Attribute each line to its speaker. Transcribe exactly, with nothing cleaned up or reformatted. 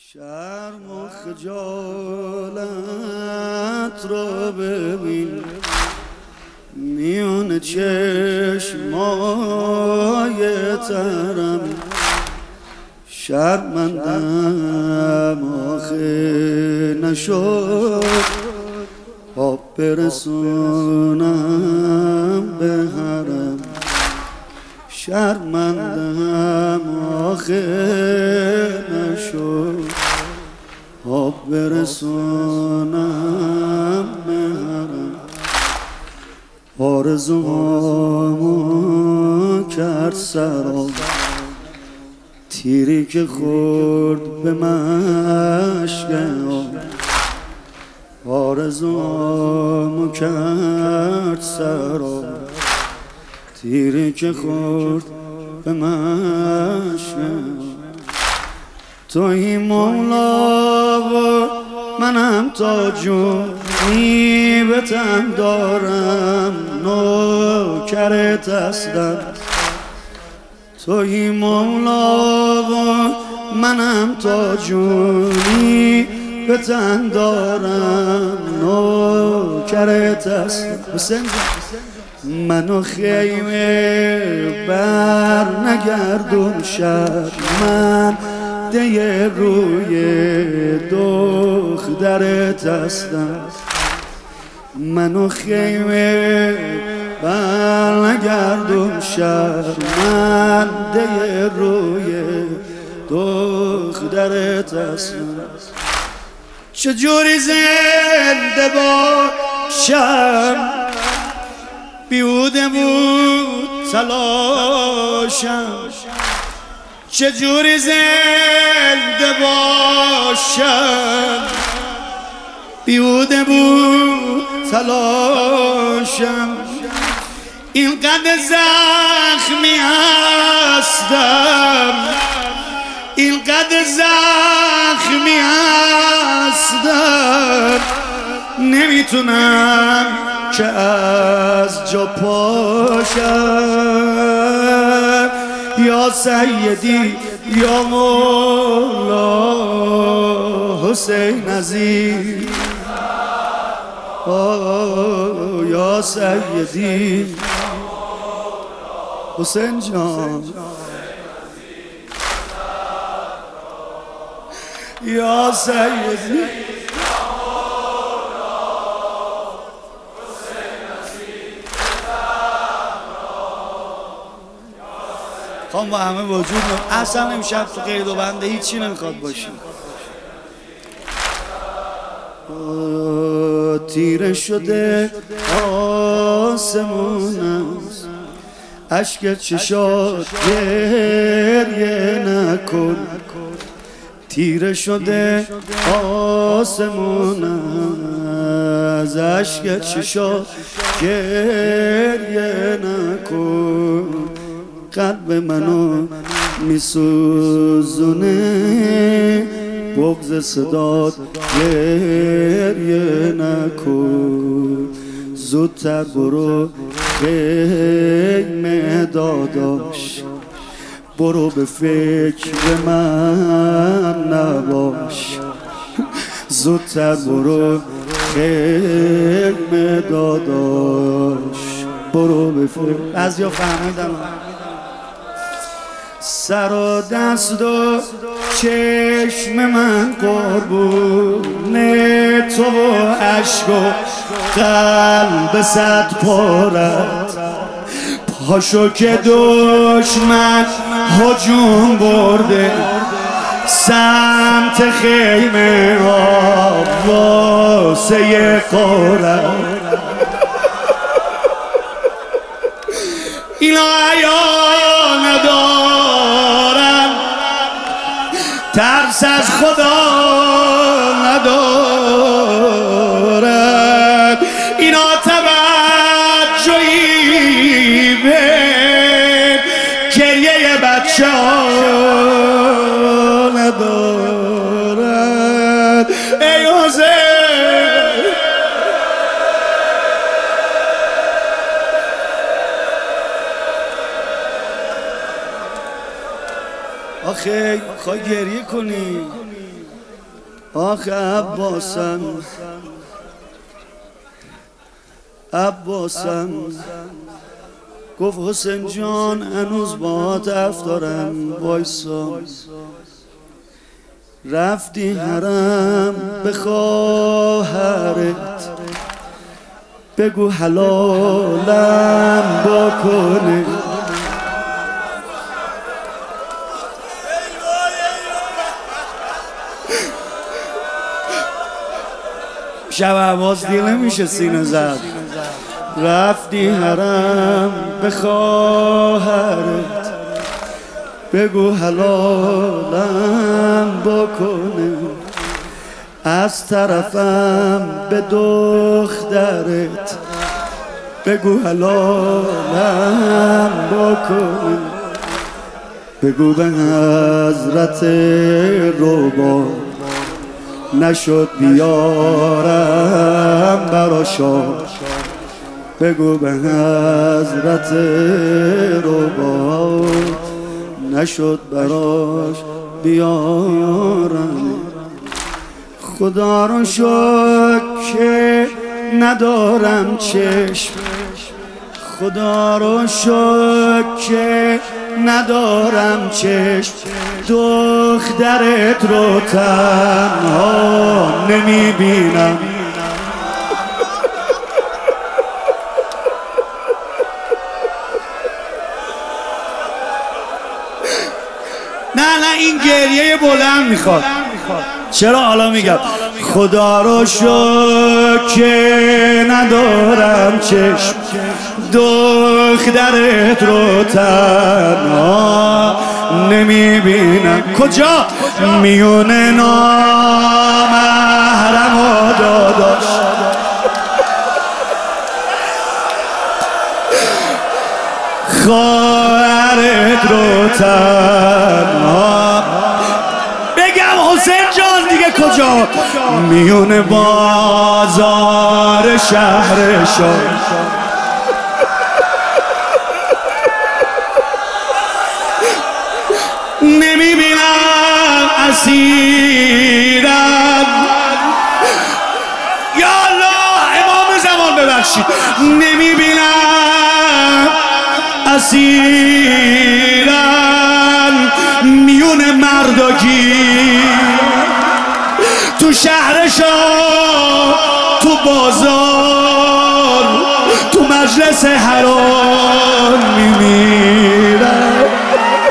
Speaker 1: شرم و خجالت را ببین میون چشمای ترم، شرمندم آخه نشد آب برسونم به حرم، شرمندم آخه نشد آب برسونم به حرم، آرزوهامو کرد سراب، تیری که خورد به مشک آب، آرزوهامو کرد سراب، تیری که خورد به مشک آب. توی مولا و منم تاجونی به تن دارم، نوکرت هستم. توی مولا و منم تاجونی به تن دارم، نوکرت هستم. حسین منو خیمه بر نگردون شد، من ده روی دخترت هستم. منو خیمه بر نگردون شد، من ده روی دخترت هستم. چجوری زنده باشم بیهوده بود تلاشم، چجوری زنده باشم بیهوده بود تلاشم. اینقدر زخمی هستم، اینقدر زخمی هستم، نمیتونم که از جا پاشم. یا سیدی یا مولا حسین عزیز، آه یا سیدی حسین جان، یا سیدی خواهم با همه وجود اصلا امشب تو قید و بنده هیچی نمیخواد باشیم. تیره شده آسمون است، اشک چشات گریه نکن. تیره شده آسمون است، اشک چشات گریه نکن. قلب منو میسوزونه بغض صدات گریه نکن. زودتر برو خیمه داداش، برو به فکر من نباش. زودتر برو خیمه داداش، برو به فکر. از یا فهمیدم سر و دست و چشم من قربونه تو و عشق و قلب صد پارت. پاشو که دشمن هجوم برده سمت خیمه آب واسه قارت. اینا عیان ندارن، ترس از خدا ندارن، اینا توجهی به گریه بچه ها ندارن. ای حسین آخه خواهی گریه کنی آخه عباسم عباسم گفت حسین جان هنوز باهات حرف دارم وایسا. رفتی حرم به خواهرت بگو حلالم بکنه. شب عباس دیل نمیشه سینه زد. رفتی حرم به خواهرت بگو حلالم بکنه. از طرفم به دخترت بگو حلالم بکنه. بگو به حضرت روبا نشد بیارم براشا. بگو به حضرت روبا نشد براش بیارم. خدا رو شکر که ندارم چشم، خدا رو شکر که ندارم چشم. دخترت رو تنها نمیبینم. نه نه این گریه بلند میخواد. چرا حالا میگم خدا رو شکر که ندارم چشم. دخترت رو تنها نمیبینم. کجا؟ میونه نامحرم و داداش. خواهرت رو تنها بگم حسین جان دیگه کجا؟ میونه بازار شهر شام. نمیبینم اسیرم. یا الله امام زمان ببخشید. نمیبینم اسیرم میون مرداگی تو شهر شام، تو بازار، تو مجلس حرام میمیرم.